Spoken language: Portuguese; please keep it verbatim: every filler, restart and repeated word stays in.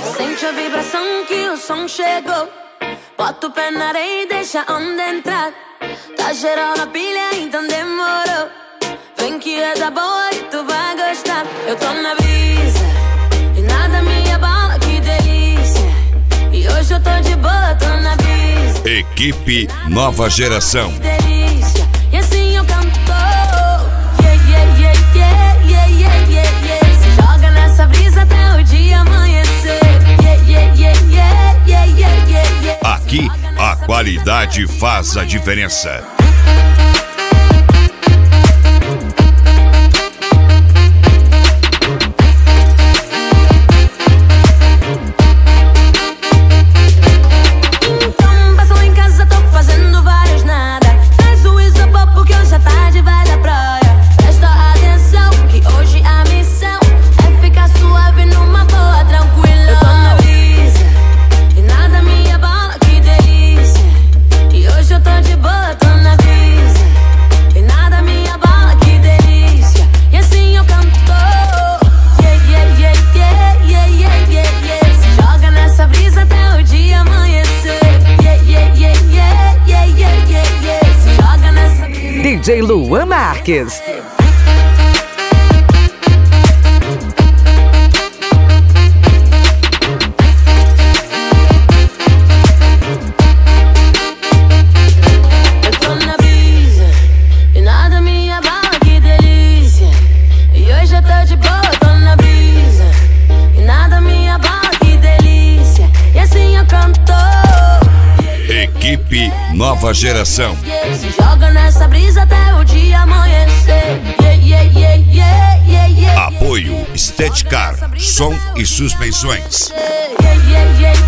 Sente a vibração que o som chegou. Bota o pé na areia e deixa a onda entrar. Tá geral na pilha, então demorou. Vem que é da boa e tu vai gostar. Eu tô na brisa e nada me abala, que delícia. E hoje eu tô de boa, tô na brisa. Equipe Nova Geração. Que delícia. E assim eu canto. Yeah, yeah, yeah, yeah, yeah, yeah, yeah, yeah. Se joga nessa brisa até o dia amanhecer. Yeah, yeah, yeah, yeah, yeah, yeah, yeah, yeah. Aqui a qualidade faz a diferença. D J Luan Marques. Eu tô na brisa e nada me abala, que delícia. E hoje eu tô de boa, tô na brisa e nada me abala, que delícia. E assim eu canto. Equipe Nova Geração. Se joga nessa brisa até o dia amanhecer. Yeah, yeah, yeah, yeah, yeah, yeah. Apoio Estética, som e suspensões. Yeah, yeah, yeah,